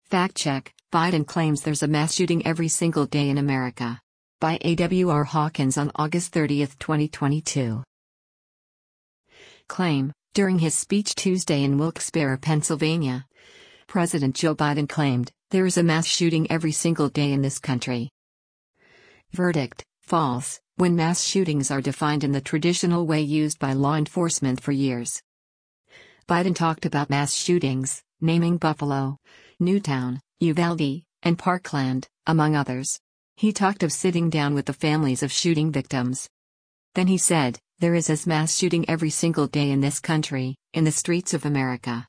Fact check: Biden claims there's a mass shooting every single day in America. By A.W.R. Hawkins on August 30, 2022. Claim: During his speech Tuesday in Wilkes-Barre, Pennsylvania, President Joe Biden claimed, "There is a mass shooting every single day in this country." Verdict: false, when mass shootings are defined in the traditional way used by law enforcement for years. Biden talked about mass shootings, naming Buffalo, Newtown, Uvalde, and Parkland, among others. He talked of sitting down with the families of shooting victims. Then he said, "There is a mass shooting every single day in this country, in the streets of America."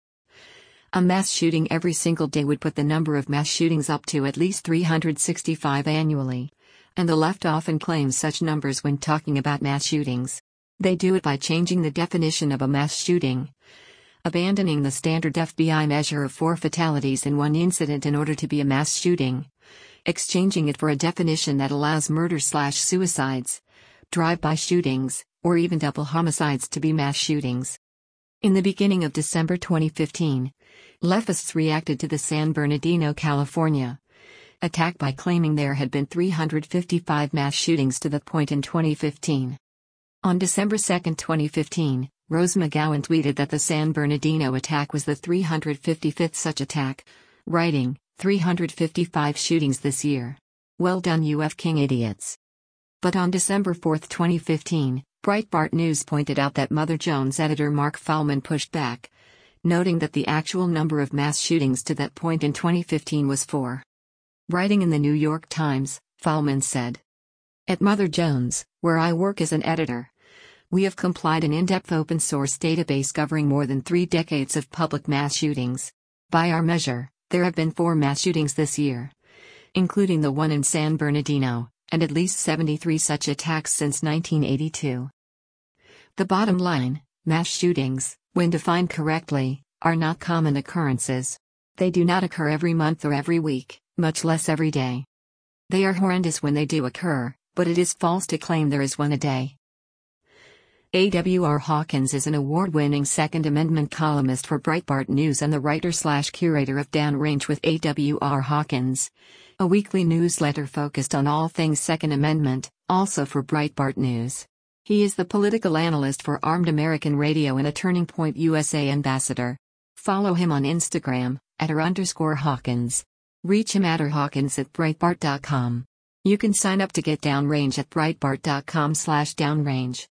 A mass shooting every single day would put the number of mass shootings up to at least 365 annually. And the left often claims such numbers when talking about mass shootings. They do it by changing the definition of a mass shooting, abandoning the standard FBI measure of 4 fatalities in one incident in order to be a mass shooting, exchanging it for a definition that allows murder/suicides, drive-by shootings, or even double homicides to be mass shootings. In the beginning of December 2015, leftists reacted to the San Bernardino, California, attack by claiming there had been 355 mass shootings to that point in 2015. On December 2, 2015, Rose McGowan tweeted that the San Bernardino attack was the 355th such attack, writing, 355 shootings this year. Well done, you King idiots. But on December 4, 2015, Breitbart News pointed out that Mother Jones editor Mark Fullman pushed back, noting that the actual number of mass shootings to that point in 2015 was 4. Writing in the New York Times, Fullman said, "At Mother Jones, where I work as an editor, we have compiled an in-depth open-source database covering more than 3 decades of public mass shootings. By our measure, there have been 4 mass shootings this year, including the one in San Bernardino, and at least 73 such attacks since 1982. The bottom line: mass shootings, when defined correctly, are not common occurrences. They do not occur every month or every week, much less every day. They are horrendous when they do occur, but it is false to claim there is one a day." A.W.R. Hawkins is an award-winning Second Amendment columnist for Breitbart News and the writer/curator of Downrange with A.W.R. Hawkins, a weekly newsletter focused on all things Second Amendment, also for Breitbart News. He is the political analyst for Armed American Radio and a Turning Point USA ambassador. Follow him on Instagram, @r_Hawkins. Reach him at @Hawkins@Breitbart.com. You can sign up to get Downrange at Breitbart.com/Downrange.